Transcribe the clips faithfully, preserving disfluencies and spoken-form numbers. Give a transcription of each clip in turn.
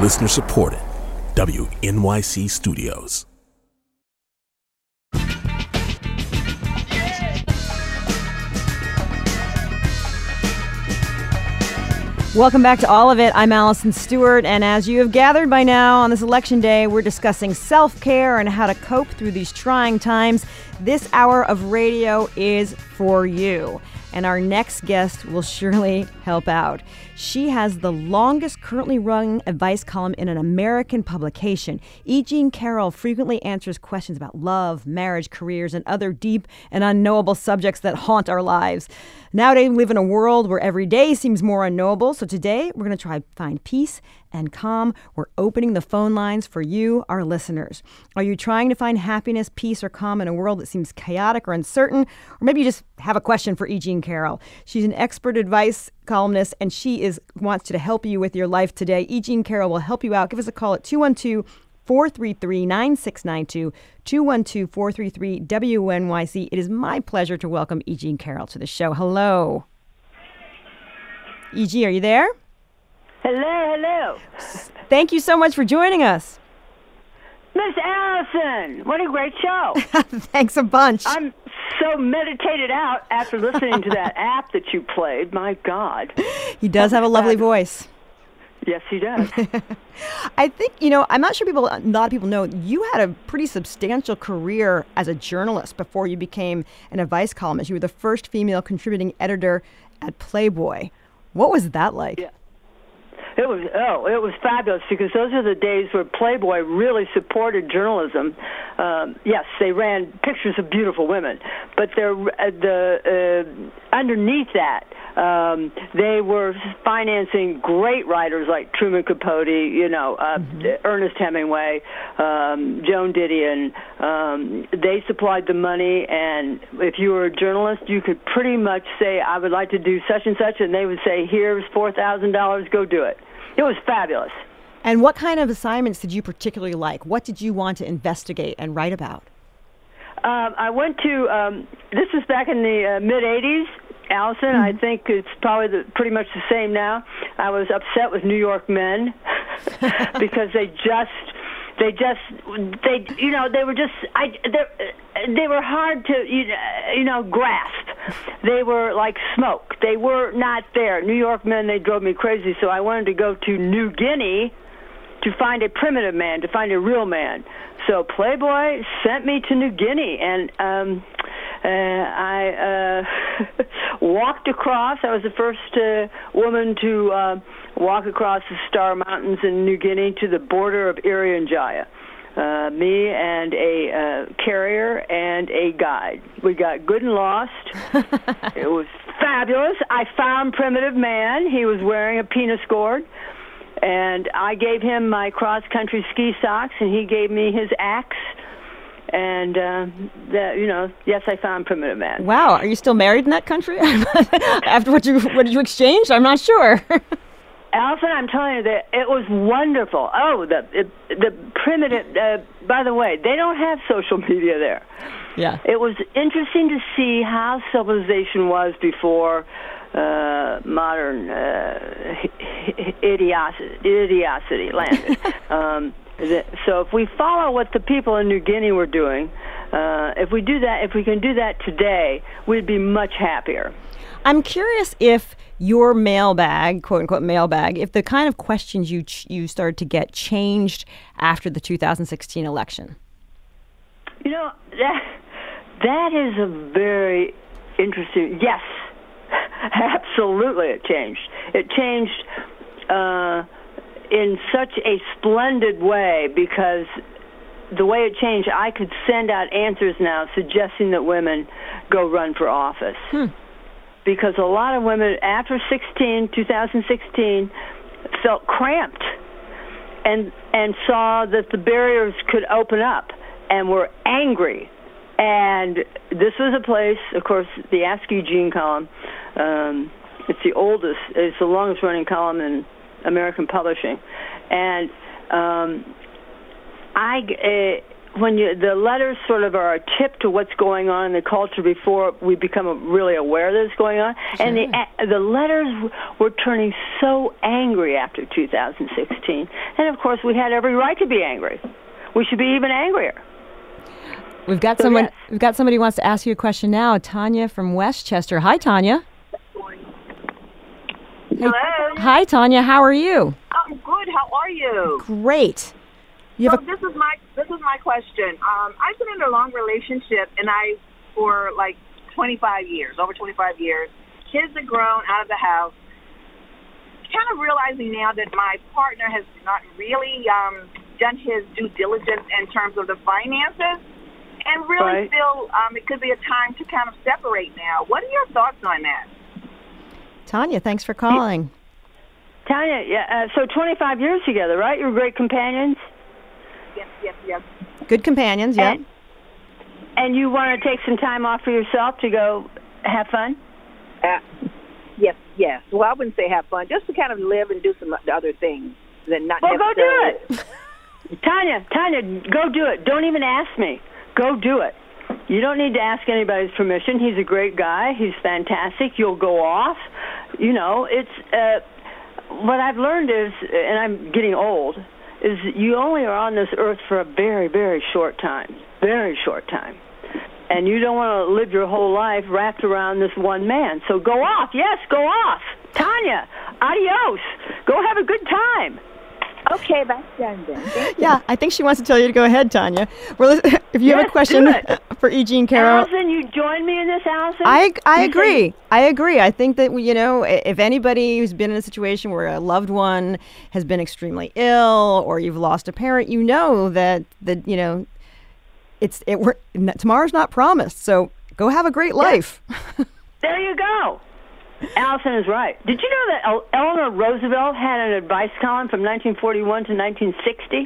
Listener supported. W N Y C Studios. Welcome back to All of It. I'm Allison Stewart, and as you have gathered by now on this election day, we're discussing self-care and how to cope through these trying times. This hour of radio is for you, and our next guest will surely help out. She has the longest currently running advice column in an American publication. E. Jean Carroll frequently answers questions about love, marriage, careers, and other deep and unknowable subjects that haunt our lives. Nowadays, we live in a world where every day seems more unknowable. So today, we're going to try to find peace and calm. We're opening the phone lines for you, our listeners. Are you trying to find happiness, peace, or calm in a world that seems chaotic or uncertain? Or maybe you just have a question for E. Jean Carroll. She's an expert advice columnist, and she is wants to help you with your life today. E. Jean Carroll will help you out. Give us a call at two one two, four three three, nine six nine two, two one two, four three three, W N Y C. It is my pleasure to welcome E. Jean Carroll to the show. Hello. E G, are you there? Hello, hello. Thank you so much for joining us. Miss Allison, what a great show. Thanks a bunch. I'm so meditated out after listening to that app that you played. My God. He does have a lovely voice. Yes, he does. I think, you know, I'm not sure people, a lot of people know, you had a pretty substantial career as a journalist before you became an advice columnist. You were the first female contributing editor at Playboy. What was that like? Yeah. It was oh, it was fabulous because those are the days where Playboy really supported journalism. Um, yes, they ran pictures of beautiful women, but they're uh, the uh, underneath that um, they were financing great writers like Truman Capote, you know, uh, mm-hmm. Ernest Hemingway, um, Joan Didion. Um, they supplied the money, and if you were a journalist, you could pretty much say, "I would like to do such and such," and they would say, "Here's four thousand dollars, go do it." It was fabulous. And what kind of assignments did you particularly like? What did you want to investigate and write about? Um, I went to, um, this was back in the uh, mid-eighties, Allison. Mm-hmm. I think it's probably the, pretty much the same now. I was upset with New York men because they just, they just, they, you know, they were just, I, they were hard to, you know, grasp. They were like smoke. They were not there. New York men, they drove me crazy, so I wanted to go to New Guinea to find a primitive man, to find a real man. So Playboy sent me to New Guinea, and um, uh, I uh, walked across. I was the first uh, woman to uh, walk across the Star Mountains in New Guinea to the border of Irian Jaya. Uh, me and a uh, carrier and a guide. We got good and lost. It was fabulous. I found Primitive Man. He was wearing a penis gourd. And I gave him my cross-country ski socks, and he gave me his axe. And, uh, that, you know, yes, I found Primitive Man. Wow. Are you still married in that country? After what you what did you exchange? I'm not sure. Allison, I'm telling you that it was wonderful. Oh, the it, the primitive. Uh, by the way, they don't have social media there. Yeah. It was interesting to see how civilization was before uh, modern uh, idiocity, idiocity landed. um, the, so if we follow what the people in New Guinea were doing, uh, if we do that, if we can do that today, we'd be much happier. I'm curious if your mailbag, quote unquote mailbag, if the kind of questions you ch- you started to get changed after the two thousand sixteen election. You know, that that is a very interesting. Yes, absolutely, it changed. It changed uh, in such a splendid way because the way it changed, I could send out answers now suggesting that women go run for office. Hmm. Because a lot of women after sixteen, two thousand sixteen felt cramped and and saw that the barriers could open up and were angry. And this was a place, of course, the Ask E. Jean column, um, it's the oldest, it's the longest running column in American publishing. And um, I, uh, when you the letters sort of are a tip to what's going on in the culture before we become really aware that it's going on. Sure. And the the letters were turning so angry after two thousand sixteen, and of course we had every right to be angry. We should be even angrier. We've got so someone. Yes. We've got somebody who wants to ask you a question now. Tanya from Westchester. Hi, Tanya. Hello. Hey. Hi, Tanya. How are you? I'm good. How are you? Great. You so have a- this is my this is my question. Um, I've been in a long relationship, and I for like twenty-five years, over twenty-five years. Kids are grown, out of the house. Kind of realizing now that my partner has not really um, done his due diligence in terms of the finances, and really right. feel um, it could be a time to kind of separate now. What are your thoughts on that? Tanya, thanks for calling. Tanya, yeah. Uh, so twenty-five years together, right? You're great companions. Yes, yes, yes. Good companions, yeah. And, and you want to take some time off for yourself to go have fun? Uh, yes, yes. Well, I wouldn't say have fun, just to kind of live and do some other things than not. Well, go do necessarily. it. Tanya, Tanya, go do it. Don't even ask me. Go do it. You don't need to ask anybody's permission. He's a great guy. He's fantastic. You'll go off. You know, it's uh, what I've learned is, and I'm getting old, is you only are on this earth for a very, very short time, very short time. And you don't want to live your whole life wrapped around this one man. So go off. Yes, go off. Tanya, adios. Go have a good time. Okay, that's done then. Yeah, I think she wants to tell you to go ahead, Tanya. Well, if you yes, have a question for E G and Carol. Allison, you join me in this, Allison? I, I You agree. say- I agree. I think that, you know, if anybody who's been in a situation where a loved one has been extremely ill or you've lost a parent, you know that, that you know, it's it. We're, tomorrow's not promised. So go have a great life. There you go. Allison is right. Did you know that El- Eleanor Roosevelt had an advice column from nineteen forty-one to nineteen sixty?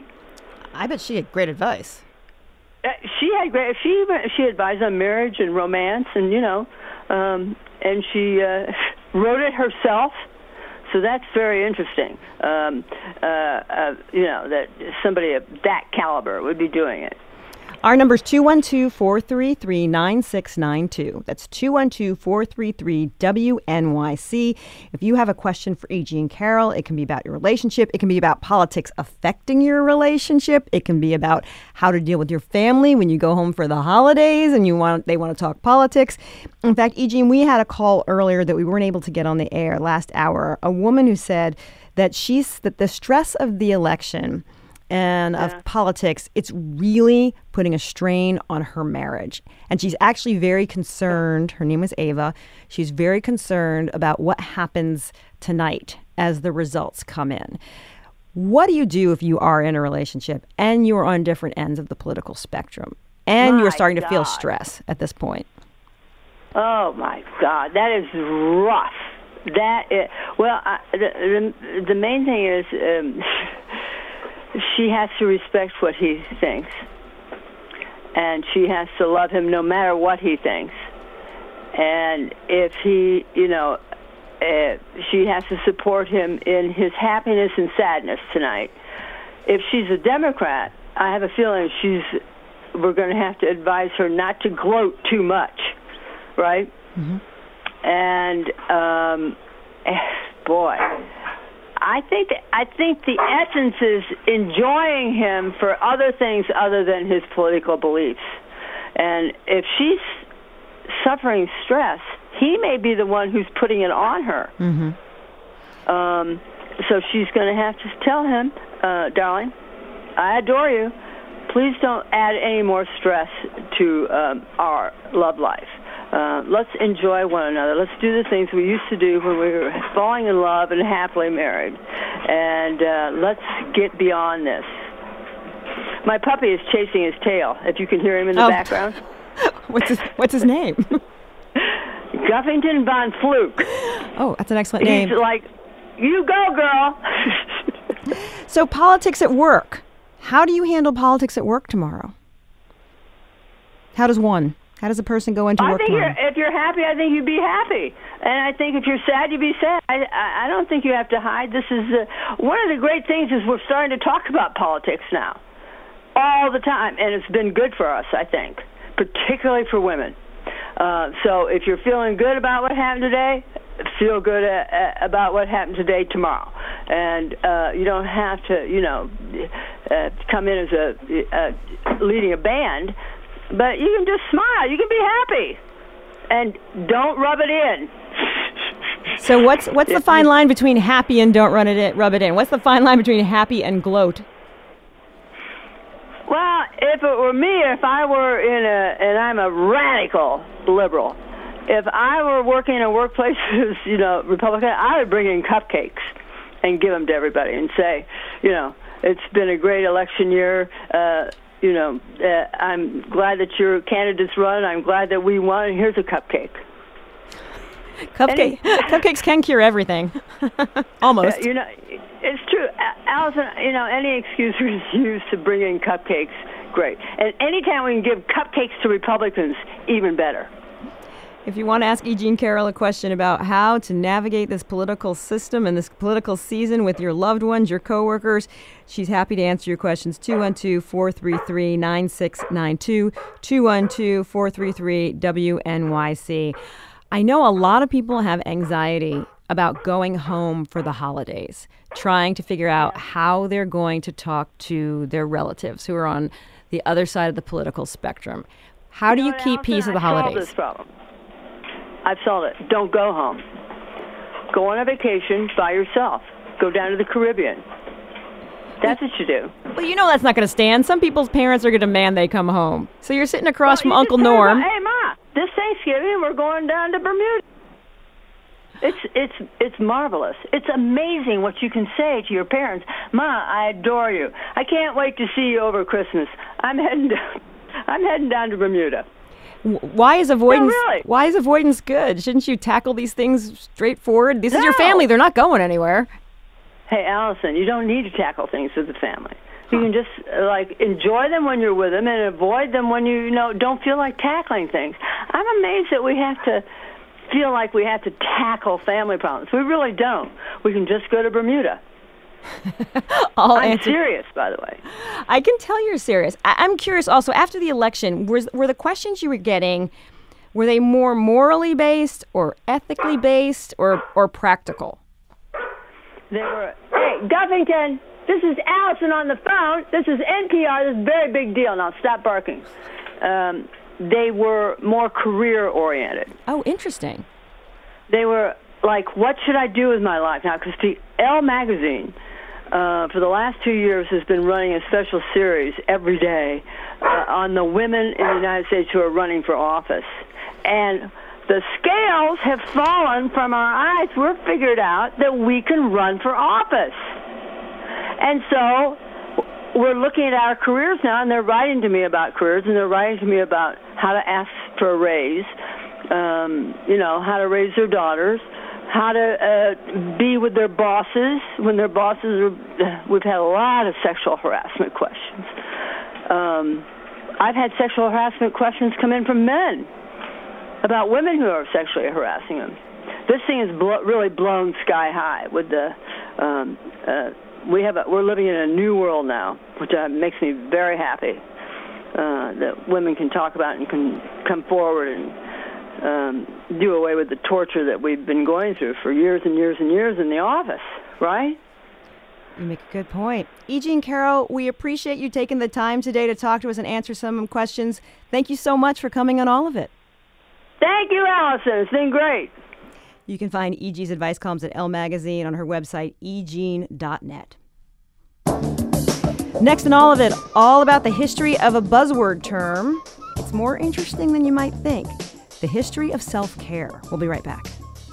I bet she had great advice. Uh, she had great. She she advised on marriage and romance, and you know, um, and she uh, wrote it herself. So that's very interesting. Um, uh, uh, you know that somebody of that caliber would be doing it. Our number is two one two, four three three, nine six nine two. That's two one two, four three three, W N Y C. If you have a question for E G and Carol, it can be about your relationship. It can be about politics affecting your relationship. It can be about how to deal with your family when you go home for the holidays and you want they want to talk politics. In fact, E G, we had a call earlier that we weren't able to get on the air last hour. A woman who said that she's that the stress of the election and of yeah. politics, it's really putting a strain on her marriage. And she's actually very concerned. Her name was Ava. She's very concerned about what happens tonight as the results come in. What do you do if you are in a relationship and you are on different ends of the political spectrum and My you're starting to feel God. stress at this point? Oh my God, that is rough. That is, well, I, the, the the main thing is. Um, She has to respect what he thinks, and she has to love him no matter what he thinks. And if he, you know, uh, she has to support him in his happiness and sadness tonight. If she's a Democrat, I have a feeling she's. We're going to have to advise her not to gloat too much, right? Mm-hmm. And um, boy. I think that, I think the essence is enjoying him for other things other than his political beliefs. And if she's suffering stress, he may be the one who's putting it on her. Mm-hmm. Um, so she's going to have to tell him, uh, darling, I adore you. Please don't add any more stress to um, our love life. Uh, let's enjoy one another. Let's do the things we used to do when we were falling in love and happily married. And uh, let's get beyond this. My puppy is chasing his tail, if you can hear him in the oh. background. What's his, what's his name? Guffington Von Fluke. Oh, that's an excellent name. He's like, you go, girl. So politics at work. How do you handle politics at work tomorrow? How does one? How does a person go into I work think tomorrow? you're, if you're happy, I think you'd be happy. And I think if you're sad, you'd be sad. I, I, I don't think you have to hide. This is uh, one of the great things is we're starting to talk about politics now. all the time, and it's been good for us, I think, particularly for women. Uh, so if you're feeling good about what happened today, feel good uh, uh, about what happened today tomorrow. And uh, you don't have to, you know, uh, come in as a uh, leading a band, but you can just smile. You can be happy. And don't rub it in. So what's what's the fine line between happy and don't run it in, rub it in? What's the fine line between happy and gloat? Well, if it were me, if I were in a, and I'm a radical liberal, if I were working in a workplace that was, you know, Republican, I would bring in cupcakes and give them to everybody and say, you know, it's been a great election year. Uh, you know, uh, I'm glad that your candidates run. I'm glad that we won. And here's a cupcake. Cupcake, it, cupcakes can cure everything. Almost. Uh, you know, it's true. Allison, you know, any excuse we use to bring in cupcakes, great. And anytime we can give cupcakes to Republicans, even better. If you want to ask E. Jean Carroll a question about how to navigate this political system and this political season with your loved ones, your coworkers, she's happy to answer your questions. two one two, four three three, nine six nine two, two one two, four three three, W N Y C. I know a lot of people have anxiety about going home for the holidays, trying to figure out how they're going to talk to their relatives who are on the other side of the political spectrum. How do you keep peace at the holidays? I've solved this problem. I've solved it. Don't go home. Go on a vacation by yourself. Go down to the Caribbean. That's what you do. Well, you know that's not going to stand. Some people's parents are going to demand they come home. So you're sitting across well, from Uncle Norm. About, hey, Ma, this Thanksgiving we're going down to Bermuda. It's it's it's marvelous. It's amazing what you can say to your parents. Ma, I adore you. I can't wait to see you over Christmas. I'm heading down, I'm heading down to Bermuda. Why is avoidance? No, really. Why is avoidance good? Shouldn't you tackle these things straightforward? This no. is your family. They're not going anywhere. Hey, Allison, you don't need to tackle things with the family. You can just uh, like enjoy them when you're with them and avoid them when you, you know don't feel like tackling things. I'm amazed that we have to feel like we have to tackle family problems. We really don't. We can just go to Bermuda. I'll I'm answer. serious, by the way. I can tell you're serious. I- I'm curious also, after the election, was, were the questions you were getting, were they more morally based or ethically based or, or practical? They were, hey, Guffington, this is Allison on the phone. This is N P R. This is a very big deal. Now stop barking. Um, they were more career-oriented. Oh, interesting. They were like, what should I do with my life now? Because the Elle magazine, uh, for the last two years, has been running a special series every day uh, on the women in the United States who are running for office. And the scales have fallen from our eyes. We've figured out that we can run for office. And so we're looking at our careers now, and they're writing to me about careers, and they're writing to me about how to ask for a raise, um, you know, how to raise their daughters, how to uh, be with their bosses when their bosses are... We've had a lot of sexual harassment questions. Um, I've had sexual harassment questions come in from men about women who are sexually harassing them. This thing is blo- really blown sky high with the... Um, uh, we have a, we're living in a new world now, which uh, makes me very happy uh, that women can talk about and can come forward and um, do away with the torture that we've been going through for years and years and years in the office, right? You make a good point. E. Jean Carroll, we appreciate you taking the time today to talk to us and answer some questions. Thank you so much for coming on All of It. Thank you, Allison. It's been great. You can find E G's advice columns at Elle Magazine on her website, e jean dot net. Next in All of It, all about the history of a buzzword term. It's more interesting than you might think. The history of self-care. We'll be right back.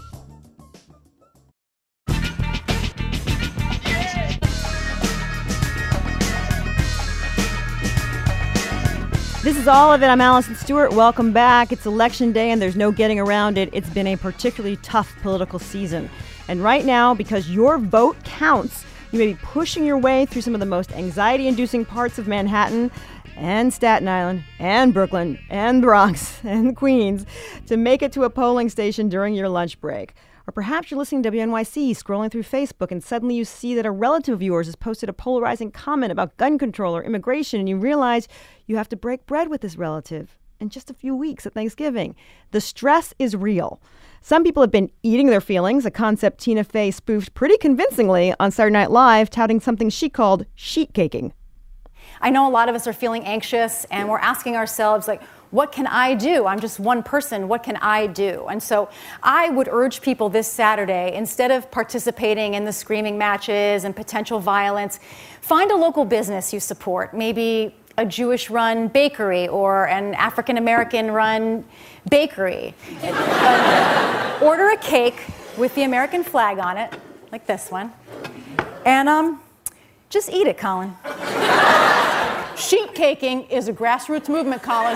This is All of It. I'm Allison Stewart. Welcome back. It's Election Day, and there's no getting around it. It's been a particularly tough political season. And right now, because your vote counts, you may be pushing your way through some of the most anxiety-inducing parts of Manhattan and Staten Island and Brooklyn and Bronx and Queens to make it to a polling station during your lunch break. Or perhaps you're listening to W N Y C, scrolling through Facebook, and suddenly you see that a relative of yours has posted a polarizing comment about gun control or immigration, and you realize you have to break bread with this relative in just a few weeks at Thanksgiving. The stress is real. Some people have been eating their feelings, a concept Tina Fey spoofed pretty convincingly on Saturday Night Live, touting something she called sheet caking. I know a lot of us are feeling anxious, and we're asking ourselves, like, what can I do? I'm just one person. What can I do? And so I would urge people this Saturday, instead of participating in the screaming matches and potential violence, find a local business you support, maybe a Jewish-run bakery or an African-American-run bakery. uh, order a cake with the American flag on it, like this one, and um, just eat it, Colin. Sheet caking is a grassroots movement, Colin.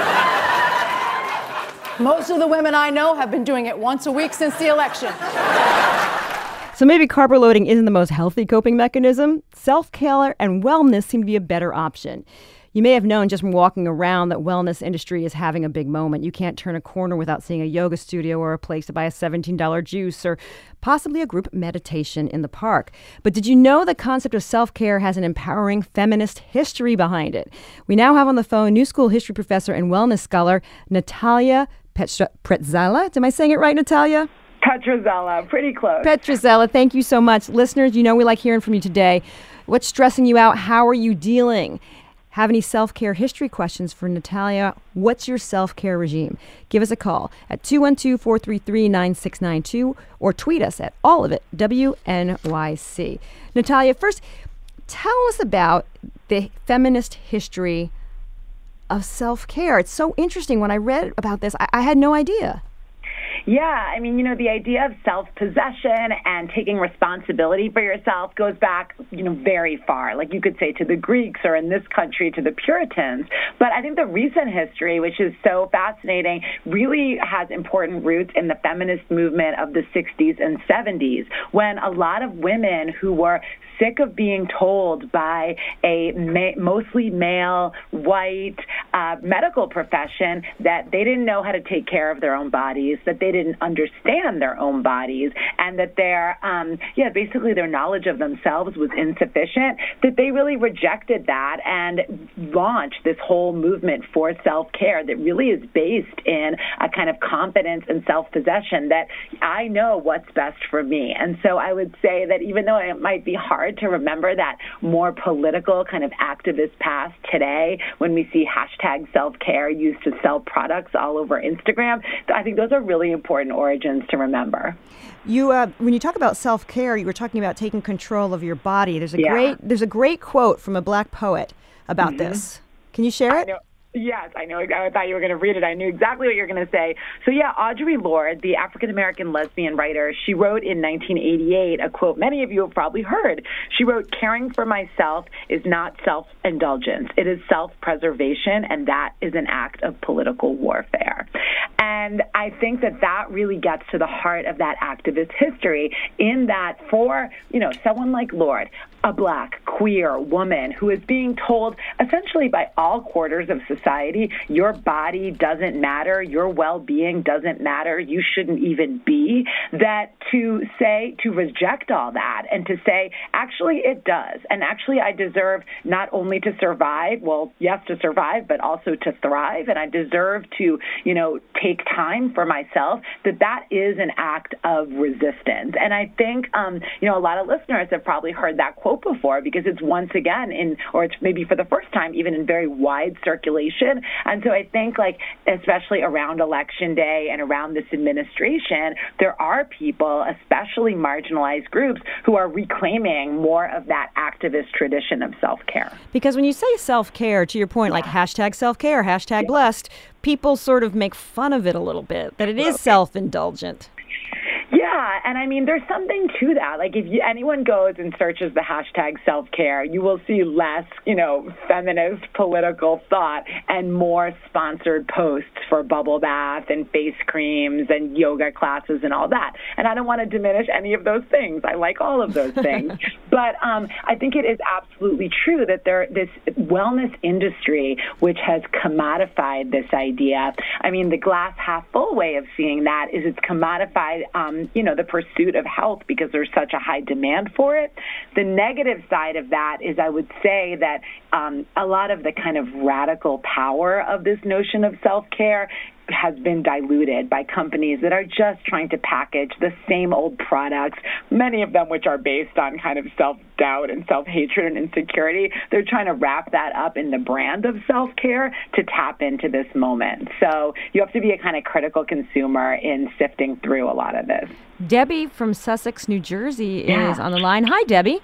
Most of the women I know have been doing it once a week since the election. So maybe carb loading isn't the most healthy coping mechanism. Self-care and wellness seem to be a better option. You may have known just from walking around that wellness industry is having a big moment. You can't turn a corner without seeing a yoga studio or a place to buy a seventeen dollars juice or possibly a group meditation in the park. But did you know the concept of self-care has an empowering feminist history behind it? We now have on the phone New School history professor and wellness scholar Natalia Petra- Petrzela. Am I saying it right, Natalia? Petrzela, pretty close. Petrzela, thank you so much. Listeners, you know we like hearing from you today. What's stressing you out? How are you dealing? Have any self-care history questions for Natalia? What's your self-care regime? Give us a call at two one two, four three three, nine six nine two or tweet us at all of it, W N Y C. Natalia, first, tell us about the feminist history of self-care. It's so interesting. When I read about this, I, I had no idea. Yeah, I mean, you know, the idea of self-possession and taking responsibility for yourself goes back, you know, very far. Like you could say to the Greeks or in this country to the Puritans. But I think the recent history, which is so fascinating, really has important roots in the feminist movement of the sixties and seventies, when a lot of women who were sick of being told by a ma- mostly male, white uh, medical profession that they didn't know how to take care of their own bodies, that they didn't understand their own bodies, and that their, um, yeah, basically their knowledge of themselves was insufficient, that they really rejected that and launched this whole movement for self-care that really is based in a kind of confidence and self-possession that I know what's best for me. And so I would say that even though it might be hard to remember that more political kind of activist past today, when we see hashtag self-care used to sell products all over Instagram, I think those are really important origins to remember. You, uh, when you talk about self-care, you were talking about taking control of your body. There's a yeah. great, there's a great quote from a Black poet about mm-hmm. this. Can you share it? Yes, I know. I thought you were going to read it. I knew exactly what you were going to say. So, yeah, Audre Lorde, the African-American lesbian writer, she wrote in nineteen eighty-eight a quote many of you have probably heard. She wrote, "Caring for myself is not self-indulgence. It is self-preservation, and that is an act of political warfare." And I think that that really gets to the heart of that activist history, in that for, you know, someone like Lorde, a Black, queer woman who is being told essentially by all quarters of society, your body doesn't matter, your well-being doesn't matter, you shouldn't even be, that to say, to reject all that and to say, actually it does. And actually I deserve not only to survive, well, yes, to survive, but also to thrive. And I deserve to, you know, take time for myself, that that is an act of resistance. And I think, um, you know, a lot of listeners have probably heard that quote before, because it's once again in, or it's maybe for the first time, even in very wide circulation. And so I think, like, especially around Election Day and around this administration, there are people, especially marginalized groups, who are reclaiming more of that activist tradition of self-care. Because when you say self-care, to your point, yeah. like hashtag self-care, hashtag yeah. blessed, people sort of make fun of it a little bit, that it is self-indulgent. Yeah, and I mean, there's something to that. Like, if you, anyone goes and searches the hashtag self-care, you will see less, you know, feminist political thought and more sponsored posts for bubble bath and face creams and yoga classes and all that. And I don't want to diminish any of those things. I like all of those things. But um, I think it is absolutely true that there this wellness industry, which has commodified this idea. I mean, the glass half full way of seeing that is it's commodified, um, you know, the pursuit of health because there's such a high demand for it. The negative side of that is I would say that um, a lot of the kind of radical power of this notion of self-care has been diluted by companies that are just trying to package the same old products, many of them which are based on kind of self-doubt and self-hatred and insecurity. They're trying to wrap that up in the brand of self-care to tap into this moment. So you have to be a kind of critical consumer in sifting through a lot of this. Debbie from Sussex, New Jersey Yeah. is on the line. Hi, Debbie.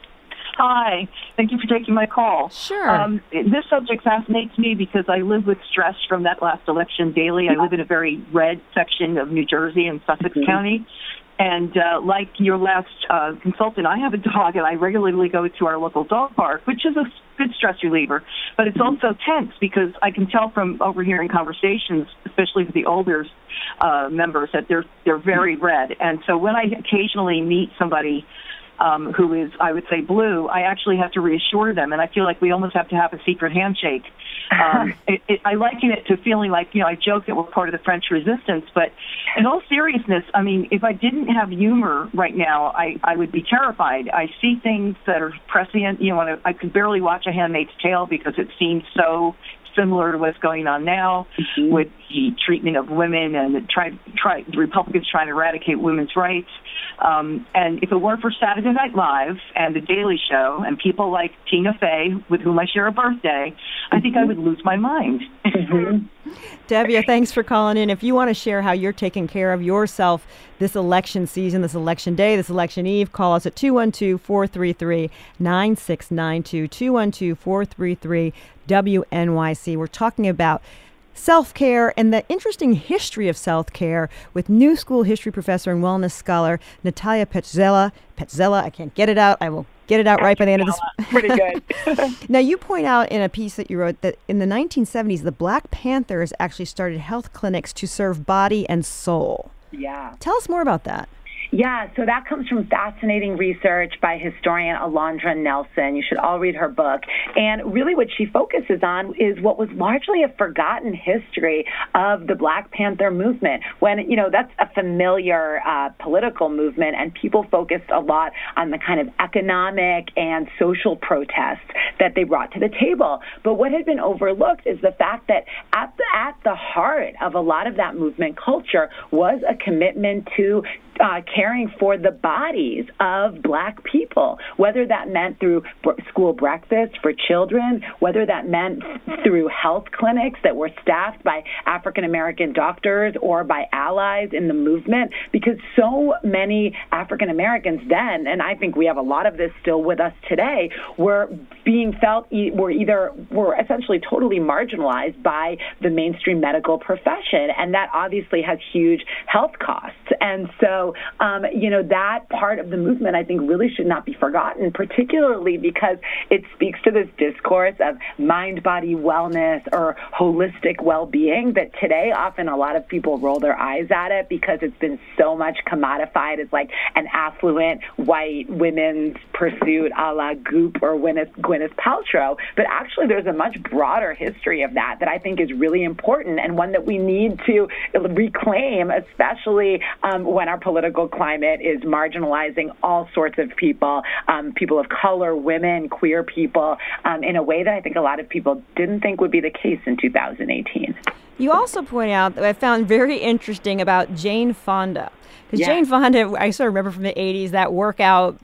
Hi. Thank you for taking my call. Sure. Um, this subject fascinates me because I live with stress from that last election daily. I live in a very red section of New Jersey in Sussex Mm-hmm. County. And uh, like your last uh, consultant, I have a dog, and I regularly go to our local dog park, which is a good stress reliever. But it's also tense because I can tell from overhearing conversations, especially with the older uh, members, that they're they're very red. And so when I occasionally meet somebody Um, who is, I would say, blue, I actually have to reassure them, and I feel like we almost have to have a secret handshake. Um, it, it, I liken it to feeling like, you know, I joke that we're part of the French Resistance, but in all seriousness, I mean, if I didn't have humor right now, I, I would be terrified. I see things that are prescient. You know, I, I could barely watch A Handmaid's Tale because it seems so similar to what's going on now mm-hmm. with the treatment of women and the, try, try, the Republicans trying to eradicate women's rights. Um, and if it weren't for Saturday Night Live and The Daily Show and people like Tina Fey, with whom I share a birthday, I think I would lose my mind. Mm-hmm. Debbie, thanks for calling in. If you want to share how you're taking care of yourself this election season, this election day, this election eve, call us at two one two, four three three, nine six nine two, two one two, four three three, W N Y C. We're talking about self-care and the interesting history of self-care with New School history professor and wellness scholar Natalia Petzela. Petzela, I can't get it out. I will get it out right by the end of this. Pretty good. Now, you point out in a piece that you wrote that in the nineteen seventies, the Black Panthers actually started health clinics to serve body and soul. Yeah. Tell us more about that. Yeah, so that comes from fascinating research by historian Alondra Nelson. You should all read her book. And really what she focuses on is what was largely a forgotten history of the Black Panther movement, when, you know, that's a familiar uh, political movement, and people focused a lot on the kind of economic and social protests that they brought to the table. But what had been overlooked is the fact that at the, at the heart of a lot of that movement culture was a commitment to Uh, caring for the bodies of Black people, whether that meant through b- school breakfast for children, whether that meant through health clinics that were staffed by African-American doctors or by allies in the movement, because so many African-Americans then, and I think we have a lot of this still with us today, were being felt, e- were either, were essentially totally marginalized by the mainstream medical profession, and that obviously has huge health costs. And so So, um, you know, that part of the movement, I think, really should not be forgotten, particularly because it speaks to this discourse of mind-body wellness or holistic well-being that today often a lot of people roll their eyes at it because it's been so much commodified as like an affluent white women's pursuit a la Goop or Gwyneth, Gwyneth Paltrow. But actually, there's a much broader history of that that I think is really important and one that we need to reclaim, especially um, when our political climate is marginalizing all sorts of people, um, people of color, women, queer people, um, in a way that I think a lot of people didn't think would be the case in two thousand eighteen. You also point out that I found very interesting about Jane Fonda. Because Yeah. Jane Fonda, I sort of remember from the eighties, that workout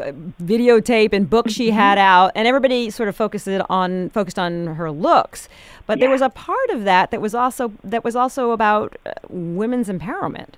videotape and book she had out, and everybody sort of focused on focused on her looks. But Yeah. there was a part of that that was also that was also about uh, women's empowerment.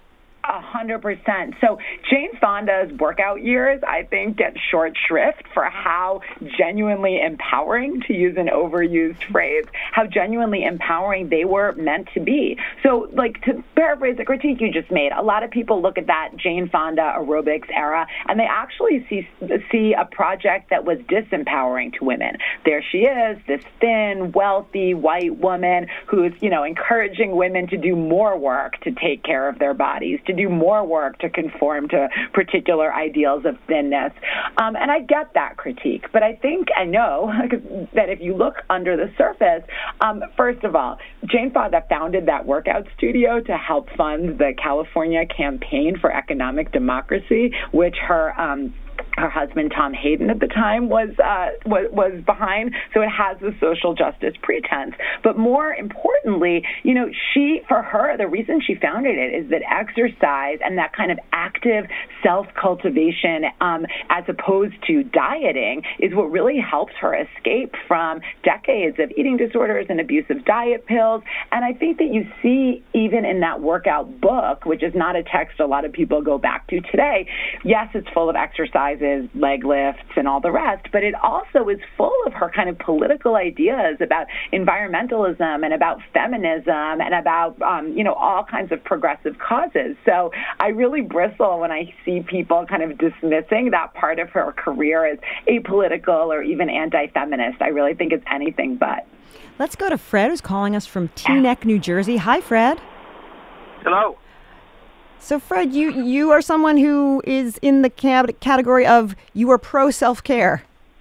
A hundred percent. So Jane Fonda's workout years, I think, get short shrift for how genuinely empowering, to use an overused phrase, how genuinely empowering they were meant to be. So, like, to paraphrase the critique you just made, a lot of people look at that Jane Fonda aerobics era, and they actually see see a project that was disempowering to women. There she is, this thin, wealthy, white woman who's, you know, encouraging women to do more work to take care of their bodies, to do more work to conform to particular ideals of thinness. Um, and I get that critique, but I think, I know, that if you look under the surface, um, first of all, Jane Fonda founded that workout studio to help fund the California Campaign for Economic Democracy, which her um, her husband, Tom Hayden, at the time was, uh, was was behind, so it has the social justice pretense. But more importantly, you know, she, for her, the reason she founded it is that exercise and that kind of active self-cultivation, um, as opposed to dieting, is what really helps her escape from decades of eating disorders and abusive diet pills. And I think that you see, even in that workout book, which is not a text a lot of people go back to today, yes, it's full of exercises, leg lifts, and all the rest, but it also is full of her kind of political ideas about environmentalism and about feminism and about, um, you know, all kinds of progressive causes. So I really bristle when I see people kind of dismissing that part of her career as apolitical or even anti-feminist. I really think it's anything but. Let's go to Fred, who's calling us from Teaneck, New Jersey. Hi, Fred. Hello. So, Fred, you, you are someone who is in the cab- category of you are pro self-care.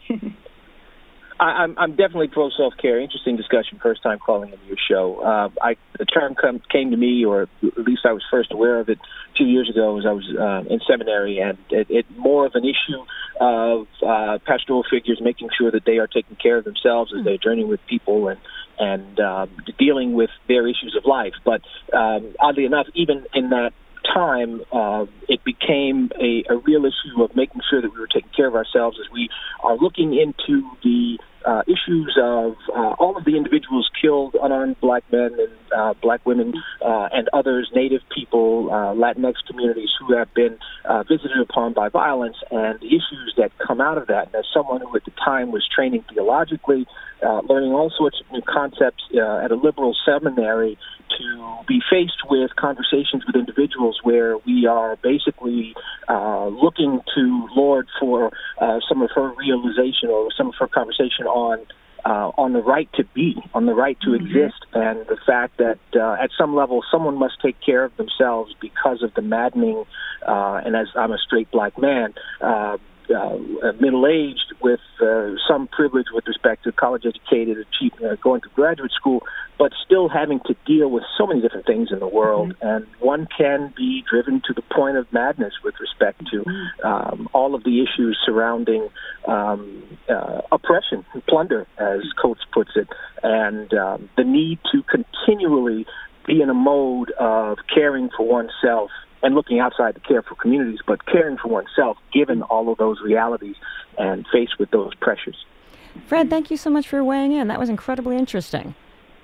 I, I'm, I'm definitely pro self-care. Interesting discussion. First time calling into your show. Uh, I, the term come, came to me, or at least I was first aware of it a few years ago as I was uh, in seminary, and it, it more of an issue of uh, pastoral figures making sure that they are taking care of themselves as they're journeying with people and and um, dealing with their issues of life. But um, oddly enough, even in that time, uh, it became a, a real issue of making sure that we were taking care of ourselves as we are looking into the uh, issues of uh, all of the individuals killed, unarmed black men and uh, black women uh, and others, Native people, uh, Latinx communities who have been uh, visited upon by violence, and the issues that come out of that. And as someone who at the time was training theologically, uh, learning all sorts of new concepts uh, at a liberal seminary, to be faced with conversations with individuals where we are basically uh, looking to Lord for uh, some of her realization or some of her conversation on uh, on the right to be, on the right to mm-hmm. exist, and the fact that uh, at some level someone must take care of themselves because of the maddening, uh, and as I'm a straight black man, uh, Uh, middle-aged with uh, some privilege with respect to college-educated, achieving, uh, going to graduate school, but still having to deal with so many different things in the world. Mm-hmm. And one can be driven to the point of madness with respect to um, all of the issues surrounding um, uh, oppression, plunder, as Coates puts it, and um, the need to continually be in a mode of caring for oneself and looking outside to care for communities, but caring for oneself, given all of those realities and faced with those pressures. Fred, thank you so much for weighing in. That was incredibly interesting.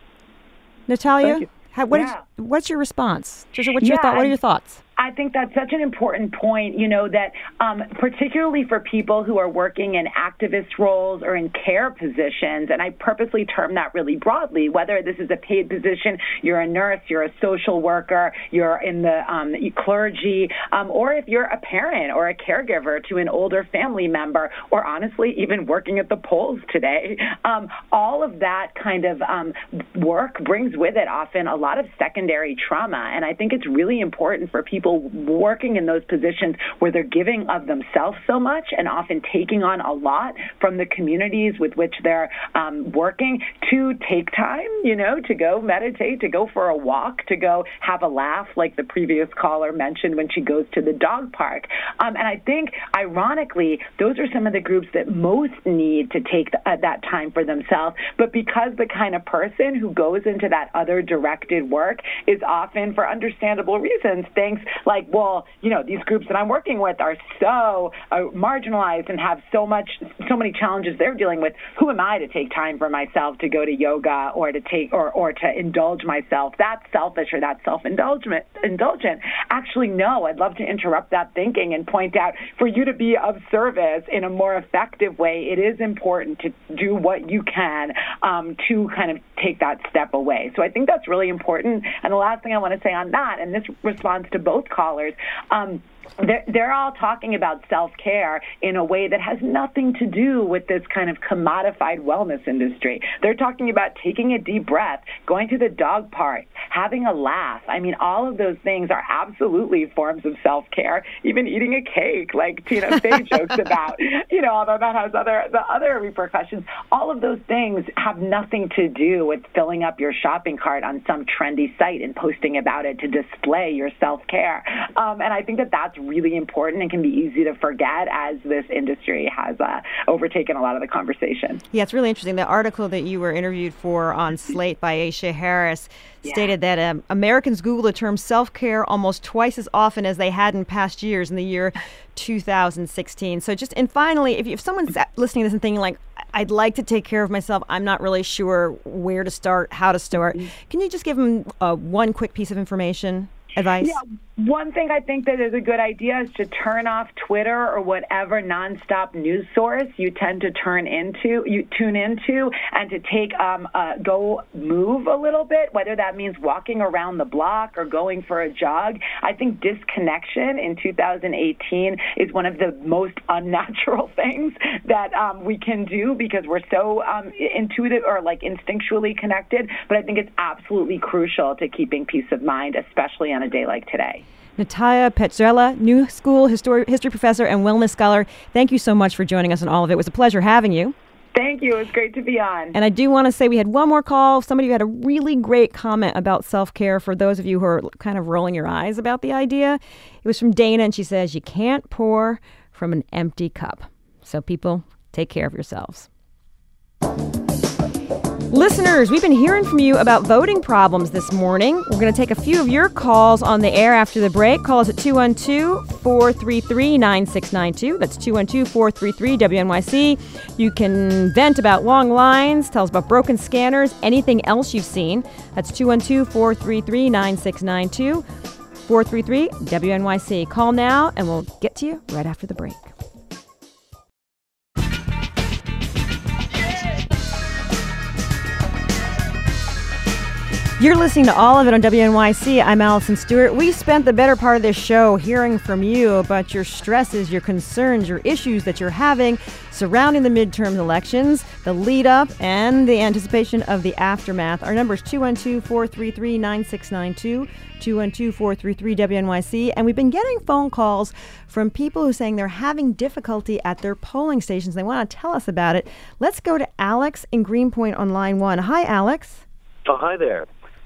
Natalia, how, what yeah. is, what's your response? What's your yeah, thought? What are your thoughts? I think that's such an important point, you know, that um, particularly for people who are working in activist roles or in care positions, and I purposely term that really broadly, whether this is a paid position, you're a nurse, you're a social worker, you're in the um, clergy, um, or if you're a parent or a caregiver to an older family member, or honestly, even working at the polls today, um, all of that kind of um, work brings with it often a lot of secondary trauma. And I think it's really important for people working in those positions where they're giving of themselves so much and often taking on a lot from the communities with which they're um, working to take time, you know, to go meditate, to go for a walk, to go have a laugh, like the previous caller mentioned when she goes to the dog park. Um, and I think, ironically, those are some of the groups that most need to take the, uh, that time for themselves. But because the kind of person who goes into that other directed work is often for understandable reasons. Things like, well, you know, these groups that I'm working with are so uh, marginalized and have so much, so many challenges they're dealing with. Who am I to take time for myself to go to yoga or to take or, or to indulge myself? That's selfish or that's self-indulgent. Indulgent. Actually, no. I'd love to interrupt that thinking and point out, for you to be of service in a more effective way, it is important to do what you can um, to kind of take that step away. So I think that's really important. And the last thing I want to say on that, and this responds to both callers, um, They're, they're all talking about self-care in a way that has nothing to do with this kind of commodified wellness industry. They're talking about taking a deep breath, going to the dog park, having a laugh. I mean, all of those things are absolutely forms of self-care. Even eating a cake, like Tina Fey jokes about, you know, although that has other the other repercussions. All of those things have nothing to do with filling up your shopping cart on some trendy site and posting about it to display your self-care. Um, and I think that that's really important and can be easy to forget as this industry has uh, overtaken a lot of the conversation. Yeah, it's really interesting. The article that you were interviewed for on Slate by Aisha Harris yeah. stated that um, Americans Google the term self-care almost twice as often as they had in past years in the year two thousand sixteen. So just, and finally, if, if someone's listening to this and thinking like, I'd like to take care of myself, I'm not really sure where to start, how to start, mm-hmm. can you just give them uh, one quick piece of information? Advice? Yeah, one thing I think that is a good idea is to turn off Twitter or whatever nonstop news source you tend to turn into, you tune into, and to take um uh, go move a little bit, whether that means walking around the block or going for a jog. I think disconnection in two thousand eighteen is one of the most unnatural things that um, we can do because we're so um, intuitive or like instinctually connected. But I think it's absolutely crucial to keeping peace of mind, especially on a day like today. Natalia Petrella, New School history, history professor and wellness scholar, thank you so much for joining us on All of It. It was a pleasure having you. Thank you. It was great to be on. And I do want to say we had one more call. Somebody who had a really great comment about self-care for those of you who are kind of rolling your eyes about the idea. It was from Dana, and she says, you can't pour from an empty cup. So people, take care of yourselves. Listeners, we've been hearing from you about voting problems this morning. We're going to take a few of your calls on the air after the break. Call us at two one two, four three three, nine six nine two. That's two one two, four three three, W N Y C. You can vent about long lines, tell us about broken scanners, anything else you've seen. That's two one two, four three three, nine six nine two, four three three, W N Y C. Call now, and we'll get to you right after the break. You're listening to All of It on W N Y C. I'm Allison Stewart. We spent the better part of this show hearing from you about your stresses, your concerns, your issues that you're having surrounding the midterm elections, the lead up, and the anticipation of the aftermath. Our number is two one two, four three three, nine six nine two, two one two, four three three, W N Y C. And we've been getting phone calls from people who are saying they're having difficulty at their polling stations. They want to tell us about it. Let's go to Alex in Greenpoint on line one. Hi, Alex. Oh, hi there.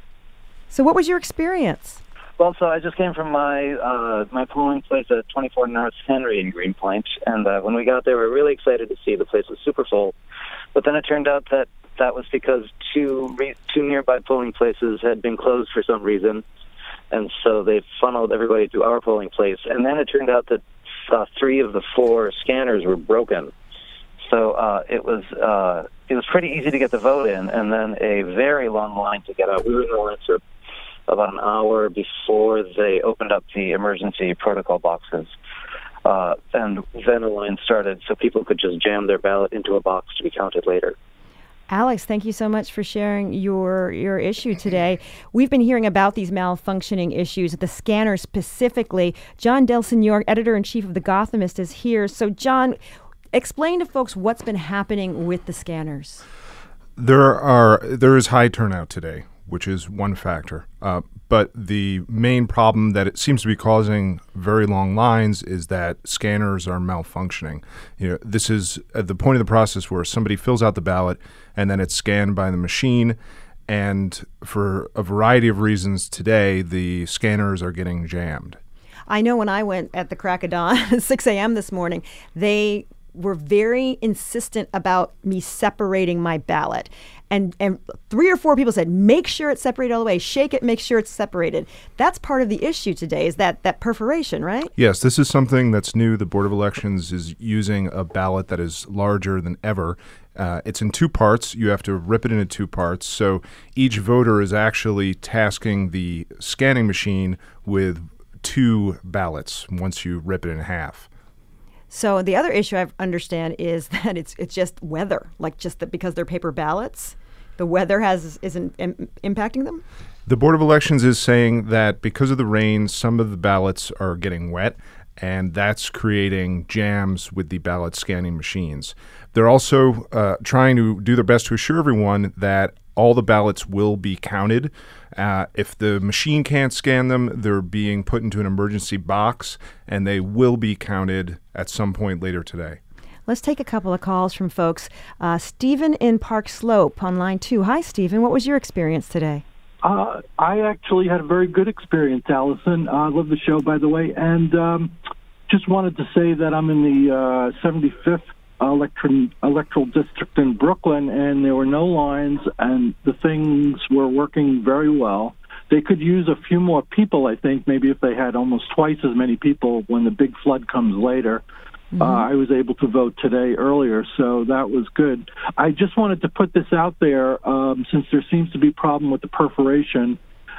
So what was your experience? Well, so I just came from my uh, my polling place at twenty-four North Henry in Greenpoint, and uh, when we got there, we were really excited to see the place was super full. But then it turned out that that was because two re- two nearby polling places had been closed for some reason, and so they funneled everybody to our polling place. And then it turned out that uh, three of the four scanners were broken. So uh, it was uh, it was pretty easy to get the vote in, and then a very long line to get out. We were in the line for about an hour before they opened up the emergency protocol boxes. Uh, and then the line started so people could just jam their ballot into a box to be counted later. Alex, thank you so much for sharing your your issue today. We've been hearing about these malfunctioning issues, the scanner specifically. John Del Signore, editor-in-chief of The Gothamist, is here. So, John, explain to folks what's been happening with the scanners. There are there is high turnout today, which is one factor. Uh, but the main problem that it seems to be causing very long lines is that scanners are malfunctioning. You know, this is at the point of the process where somebody fills out the ballot and then it's scanned by the machine. And for a variety of reasons today, the scanners are getting jammed. I know when I went at the crack of dawn at six a.m. this morning, they were very insistent about me separating my ballot. And and three or four people said, make sure it's separated all the way. Shake it, make sure it's separated. That's part of the issue today, is that, that perforation, right? Yes, this is something that's new. The Board of Elections is using a ballot that is larger than ever. Uh, it's in two parts. You have to rip it into two parts. So each voter is actually tasking the scanning machine with two ballots once you rip it in half. So the other issue I understand is that it's it's just weather, like just that because they're paper ballots, the weather has isn't im- impacting them. The Board of Elections is saying that because of the rain, some of the ballots are getting wet, and that's creating jams with the ballot scanning machines. They're also uh, trying to do their best to assure everyone that all the ballots will be counted. Uh, if the machine can't scan them, they're being put into an emergency box, and they will be counted at some point later today. Let's take a couple of calls from folks. Uh, Stephen in Park Slope on line two. Hi, Stephen. What was your experience today? Uh, I actually had a very good experience, Allison. I uh, love the show, by the way, and um, just wanted to say that I'm in the uh, seventy-fifth Electron, electoral district in Brooklyn, and there were no lines, and the things were working very well. They could use a few more people, I think, maybe if they had almost twice as many people when the big flood comes later. Mm-hmm. Uh, I was able to vote today earlier, so that was good. I just wanted to put this out there, um, since there seems to be a problem with the perforation.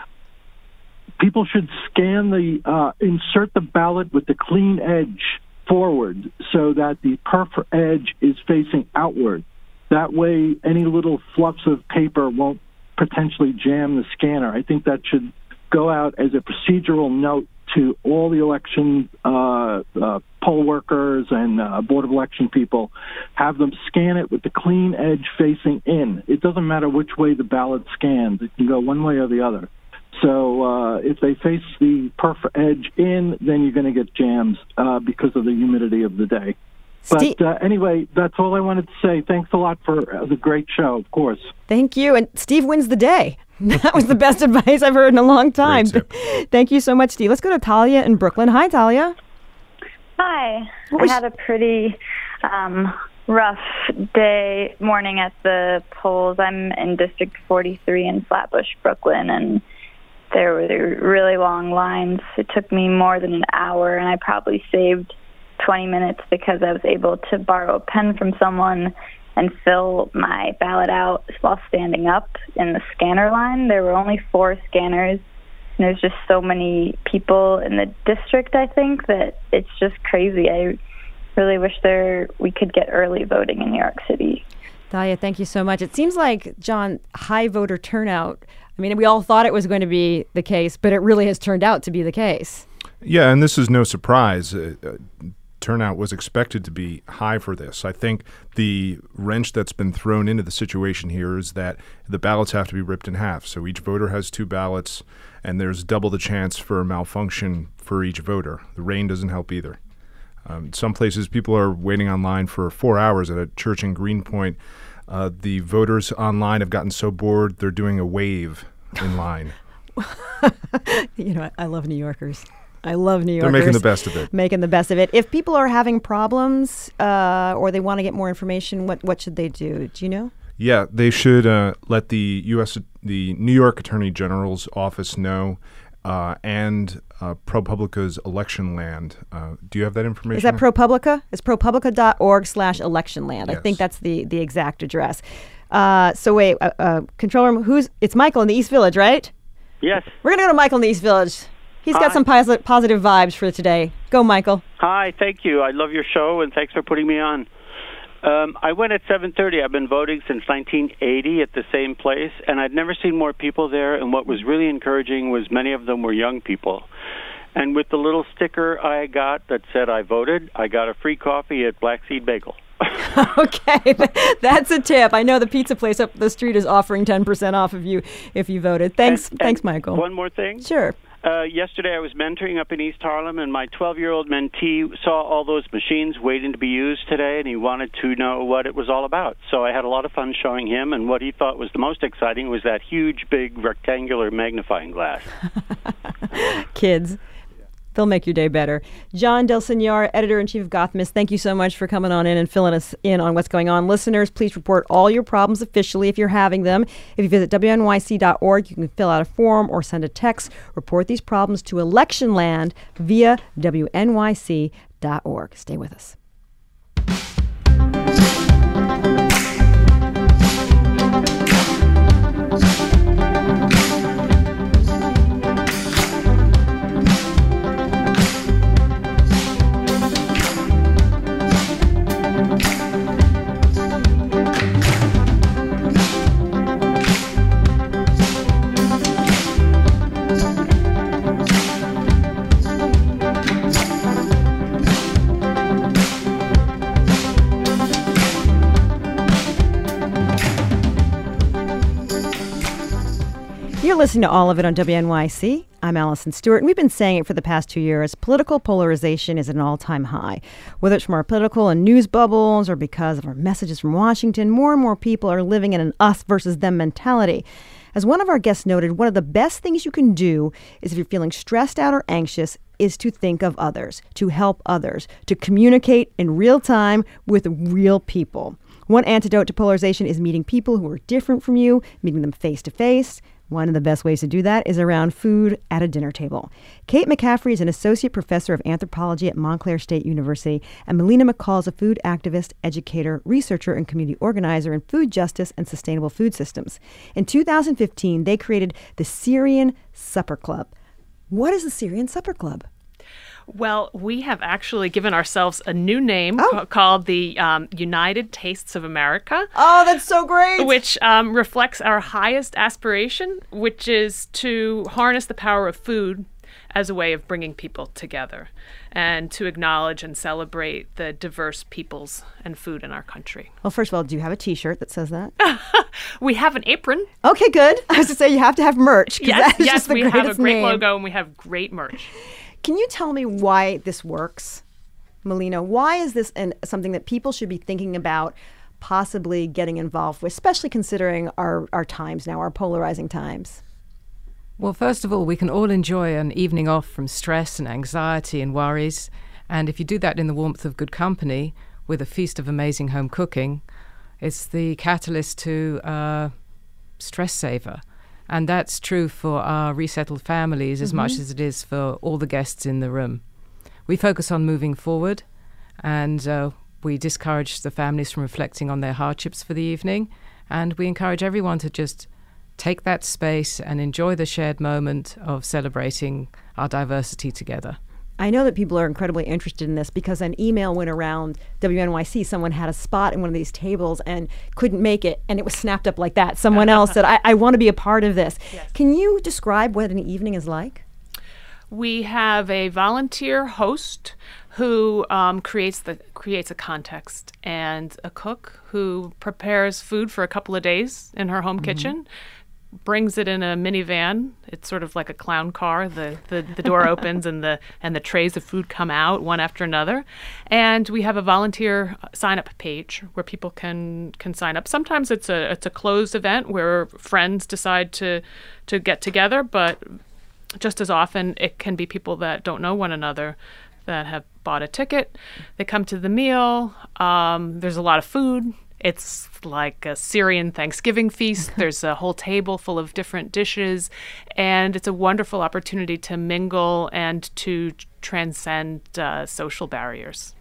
People should scan the, uh, insert the ballot with the clean edge forward so that the perf edge is facing outward. That way, any little fluffs of paper won't potentially jam the scanner. I think that should go out as a procedural note to all the election uh, uh, poll workers and uh, Board of Election people. Have them scan it with the clean edge facing in. It doesn't matter which way the ballot scans. It can go one way or the other. So uh, if they face the perf edge in, then you're going to get jams uh, because of the humidity of the day. But uh, anyway, that's all I wanted to say. Thanks a lot for uh, the great show, of course. Thank you. And Steve wins the day. That was the best advice I've heard in a long time. Thank you so much, Steve. Let's go to Talia in Brooklyn. Hi, Talia. Hi. I had a pretty um, rough day, morning at the polls. I'm in District forty-three in Flatbush, Brooklyn, and there were really long lines. It took me more than an hour, and I probably saved twenty minutes because I was able to borrow a pen from someone and fill my ballot out while standing up in the scanner line. There were only four scanners, and there's just so many people in the district, I think, that it's just crazy. I really wish there we could get early voting in New York City. Talia, thank you so much. It seems like, John, high voter turnout. I mean, we all thought it was going to be the case, but it really has turned out to be the case. Yeah, and this is no surprise. Uh, uh, turnout was expected to be high for this. I think the wrench that's been thrown into the situation here is that the ballots have to be ripped in half. So each voter has two ballots, and there's double the chance for a malfunction for each voter. The rain doesn't help either. Um, some places, people are waiting online for four hours at a church in Greenpoint. Uh, the voters online have gotten so bored, they're doing a wave in line. You know, I, I love New Yorkers. I love New Yorkers. They're making the best of it. Making the best of it. If people are having problems uh, or they want to get more information, what, what should they do? Do you know? Yeah, they should uh, let the U S the New York Attorney General's office know, uh, and uh, ProPublica's Election Land. Uh, do you have that information? Is that ProPublica? It's ProPublica.org slash electionland. Yes. I think that's the, the exact address. Uh, so wait, uh, uh, control room, who's, it's Michael in the East Village, right? Yes. We're going to go to Michael in the East Village. He's Hi. got some posi- positive vibes for today. Go, Michael. Hi, thank you. I love your show, and thanks for putting me on. Um, I went at seven thirty. I've been voting since nineteen eighty at the same place, and I'd never seen more people there, and what was really encouraging was many of them were young people. And with the little sticker I got that said I voted, I got a free coffee at Black Seed Bagel. Okay, that's a tip. I know the pizza place up the street is offering ten percent off of you if you voted. Thanks, and, thanks, and Michael. One more thing. Sure. Uh, yesterday I was mentoring up in East Harlem, and my twelve-year-old mentee saw all those machines waiting to be used today, and he wanted to know what it was all about. So I had a lot of fun showing him, and what he thought was the most exciting was that huge, big, rectangular magnifying glass. Kids. They'll make your day better. John Del Señor, editor-in-chief of Gothamist, thank you so much for coming on in and filling us in on what's going on. Listeners, please report all your problems officially if you're having them. If you visit W N Y C dot org, you can fill out a form or send a text. Report these problems to Electionland via W N Y C dot org. Stay with us. You're listening to All of It on W N Y C. I'm Allison Stewart, and we've been saying it for the past two years. Political polarization is at an all-time high. Whether it's from our political and news bubbles or because of our messages from Washington, more and more people are living in an us versus them mentality. As one of our guests noted, one of the best things you can do is if you're feeling stressed out or anxious is to think of others, to help others, to communicate in real time with real people. One antidote to polarization is meeting people who are different from you, meeting them face to face. One of the best ways to do that is around food at a dinner table. Kate McCaffrey is an associate professor of anthropology at Montclair State University, and Melina McCall is a food activist, educator, researcher, and community organizer in food justice and sustainable food systems. In two thousand fifteen, they created the Syrian Supper Club. What is the Syrian Supper Club? Well, we have actually given ourselves a new name oh. ca- called the um, United Tastes of America. Oh, that's so great! Which um, reflects our highest aspiration, which is to harness the power of food as a way of bringing people together and to acknowledge and celebrate the diverse peoples and food in our country. Well, first of all, do you have a T-shirt that says that? We have an apron. Okay, good. I was to say you have to have merch. Yes, that is yes, just the we have a great name. logo and we have great merch. Can you tell me why this works, Melina? Why is this an, something that people should be thinking about possibly getting involved with, especially considering our, our times now, our polarizing times? Well, first of all, we can all enjoy an evening off from stress and anxiety and worries. And if you do that in the warmth of good company with a feast of amazing home cooking, it's the catalyst to uh, stress saver. And that's true for our resettled families as mm-hmm. much as it is for all the guests in the room. We focus on moving forward, and uh, we discourage the families from reflecting on their hardships for the evening. And we encourage everyone to just take that space and enjoy the shared moment of celebrating our diversity together. I know that people are incredibly interested in this because an email went around W N Y C. Someone had a spot in one of these tables and couldn't make it, and it was snapped up like that. Someone else said, I, I want to be a part of this. Yes. Can you describe what an evening is like? We have a volunteer host who um, creates the creates a context, and a cook who prepares food for a couple of days in her home mm-hmm. kitchen, brings it in a minivan. It's sort of like a clown car. The, the, the door opens and the and the trays of food come out one after another. And we have a volunteer sign-up page where people can can sign up. Sometimes it's a it's a closed event where friends decide to to get together, but just as often it can be people that don't know one another that have bought a ticket. They come to the meal. Um, there's a lot of food. It's like a Syrian Thanksgiving feast. There's a whole table full of different dishes, and it's a wonderful opportunity to mingle and to transcend uh, social barriers.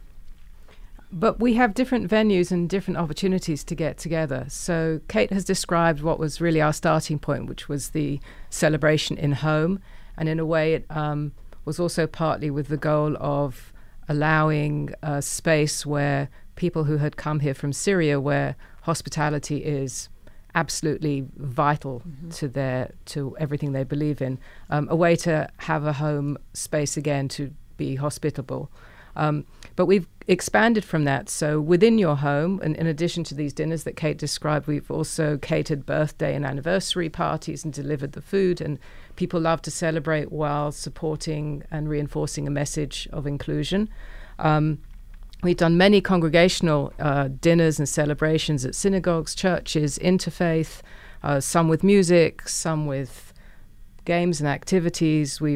But we have different venues and different opportunities to get together. So Kate has described what was really our starting point, which was the celebration in home. And in a way, it um, was also partly with the goal of allowing a space where people who had come here from Syria, where hospitality is absolutely vital mm-hmm. to their to everything they believe in, um, a way to have a home space again to be hospitable. Um, but we've expanded from that. So within your home, and in addition to these dinners that Kate described, we've also catered birthday and anniversary parties and delivered the food. And people love to celebrate while supporting and reinforcing a message of inclusion. Um, We've done many congregational uh, dinners and celebrations at synagogues, churches, interfaith, uh, some with music, some with games and activities. We've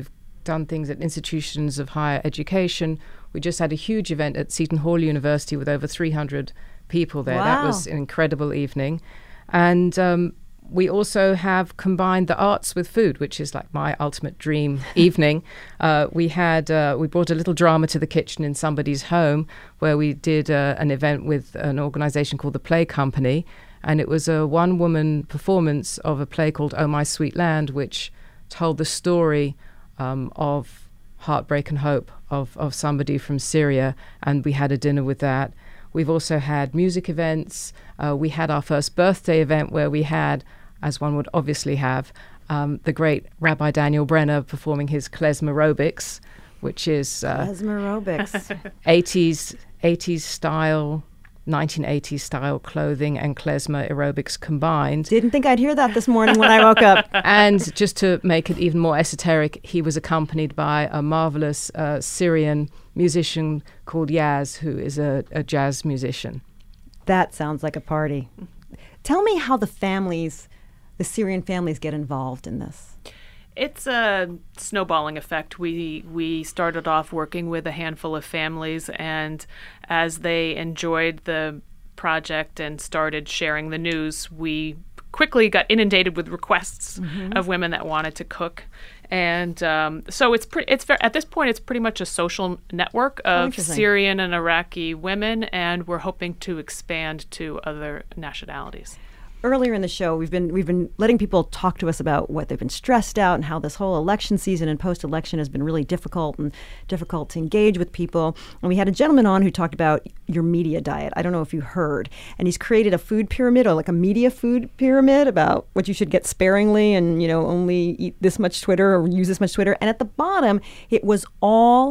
done things at institutions of higher education. We just had a huge event at Seton Hall University with over three hundred people there. Wow. That was an incredible evening. And um, we also have combined the arts with food, which is like my ultimate dream evening. Uh, we had uh, we brought a little drama to the kitchen in somebody's home, where we did uh, an event with an organization called the Play Company, and it was a one-woman performance of a play called Oh My Sweet Land, which told the story um, of heartbreak and hope of, of somebody from Syria, and we had a dinner with that. We've also had music events. Uh, we had our first birthday event where we had, as one would obviously have, um, the great Rabbi Daniel Brenner performing his klezmer aerobics, which is uh, klezmer aerobics, eighties eighties style, nineteen eighties style clothing and klezmer aerobics combined. Didn't think I'd hear that this morning when I woke up. And just to make it even more esoteric, he was accompanied by a marvelous uh, Syrian musician called Yaz, who is a, a jazz musician. That sounds like a party. Tell me how the families, the Syrian families, get involved in this. It's a snowballing effect. We we started off working with a handful of families, and as they enjoyed the project and started sharing the news, we quickly got inundated with requests mm-hmm. of women that wanted to cook. And um, so it's pre- it's ver- at this point it's pretty much a social network of oh, Syrian and Iraqi women, and we're hoping to expand to other nationalities. Earlier in the show, we've been we've been letting people talk to us about what they've been stressed out and how this whole election season and post-election has been really difficult and difficult to engage with people. And we had a gentleman on who talked about your media diet. I don't know if you heard. And he's created a food pyramid, or like a media food pyramid, about what you should get sparingly and, you know, only eat this much Twitter or use this much Twitter. And at the bottom, it was all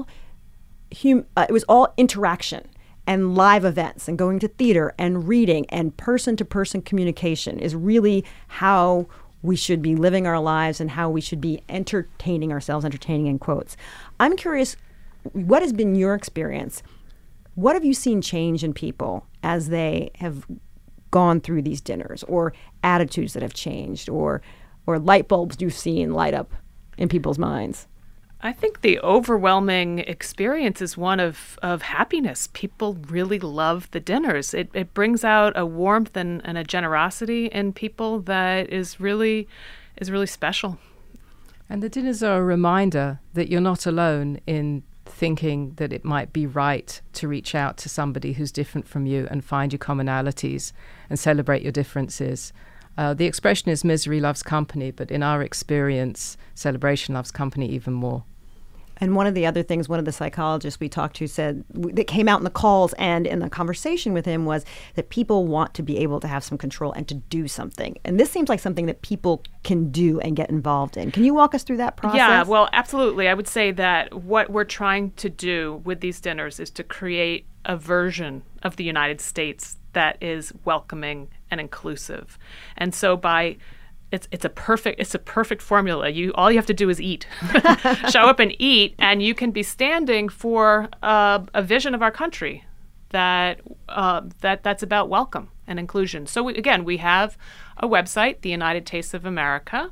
hum- uh, it was all interaction. And live events and going to theater and reading and person-to-person communication is really how we should be living our lives and how we should be entertaining ourselves, entertaining in quotes. I'm curious, what has been your experience? What have you seen change in people as they have gone through these dinners, or attitudes that have changed, or or light bulbs you've seen light up in people's minds? I think the overwhelming experience is one of, of happiness. People really love the dinners. It it brings out a warmth and, and a generosity in people that is really is really special. And the dinners are a reminder that you're not alone in thinking that it might be right to reach out to somebody who's different from you and find your commonalities and celebrate your differences. Uh, the expression is misery loves company, but in our experience, celebration loves company even more. And one of the other things, one of the psychologists we talked to said, that came out in the calls and in the conversation with him, was that people want to be able to have some control and to do something. And this seems like something that people can do and get involved in. Can you walk us through that process? Yeah, well, absolutely. I would say that what we're trying to do with these dinners is to create a version of the United States that is welcoming and inclusive. And so by it's it's a perfect it's a perfect formula. You all you have to do is eat. Show up and eat, and you can be standing for uh, a vision of our country that uh, that that's about welcome and inclusion. So we, again, we have a website, the United Tastes of America,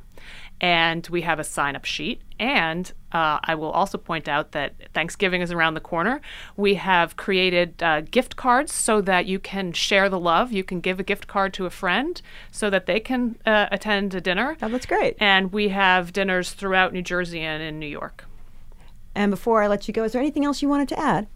and we have a sign-up sheet. And uh, I will also point out that Thanksgiving is around the corner. We have created uh, gift cards so that you can share the love. You can give a gift card to a friend so that they can uh, attend a dinner. Oh, that's great. And we have dinners throughout New Jersey and in New York. And before I let you go, is there anything else you wanted to add?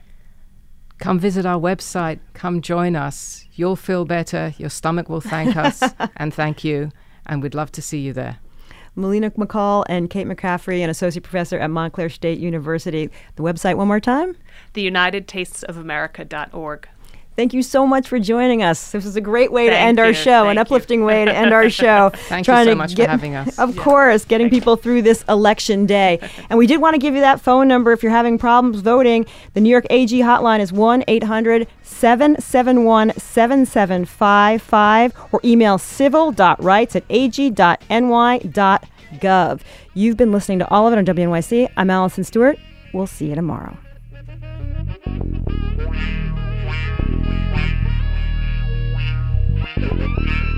Come visit our website. Come join us. You'll feel better. Your stomach will thank us and thank you. And we'd love to see you there. Melina McCall and Kate McCaffrey, an associate professor at Montclair State University. The website one more time? the united tastes of america dot org. Thank you so much for joining us. This was a great way Thank to end you. our show, Thank an you. uplifting way to end our show. Thank you so much get, for having us. Of Yeah. course, getting Thank people you. through this election day. And we did want to give you that phone number if you're having problems voting. The New York A G hotline is one eight hundred seven seven one seven seven five five, or email civil dot rights at a g dot n y dot gov. You've been listening to All of It on W N Y C. I'm Allison Stewart. We'll see you tomorrow. Thank you.